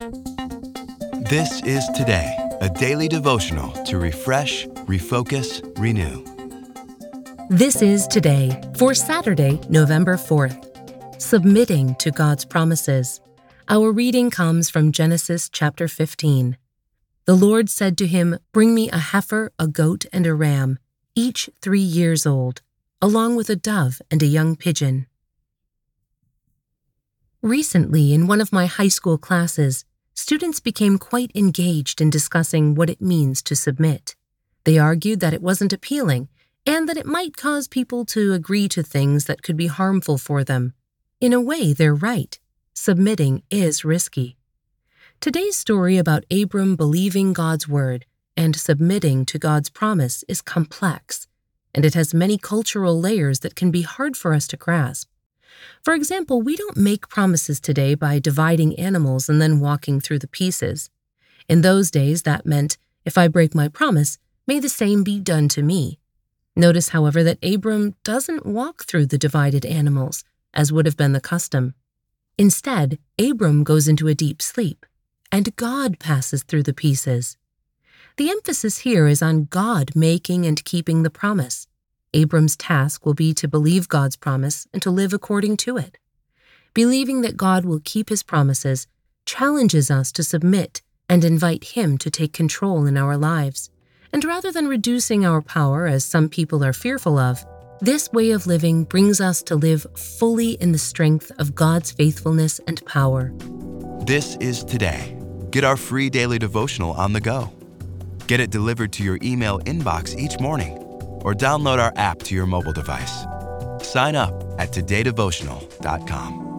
This is Today, a daily devotional to refresh, refocus, renew. This is Today for Saturday, November 4th. Submitting to God's promises. Our reading comes from Genesis chapter 15. The Lord said to him, "Bring me a heifer, a goat, and a ram, each 3 years old, along with a dove and a young pigeon." Recently, in one of my high school classes, students became quite engaged in discussing what it means to submit. They argued that it wasn't appealing and that it might cause people to agree to things that could be harmful for them. In a way, they're right. Submitting is risky. Today's story about Abram believing God's word and submitting to God's promise is complex, and it has many cultural layers that can be hard for us to grasp. For example, we don't make promises today by dividing animals and then walking through the pieces. In those days, that meant, if I break my promise, may the same be done to me. Notice, however, that Abram doesn't walk through the divided animals, as would have been the custom. Instead, Abram goes into a deep sleep, and God passes through the pieces. The emphasis here is on God making and keeping the promise. Abram's task will be to believe God's promise and to live according to it. Believing that God will keep his promises challenges us to submit and invite him to take control in our lives. And rather than reducing our power, as some people are fearful of, this way of living brings us to live fully in the strength of God's faithfulness and power. This is Today. Get our free daily devotional on the go. Get it delivered to your email inbox each morning, or download our app to your mobile device. Sign up at todaydevotional.com.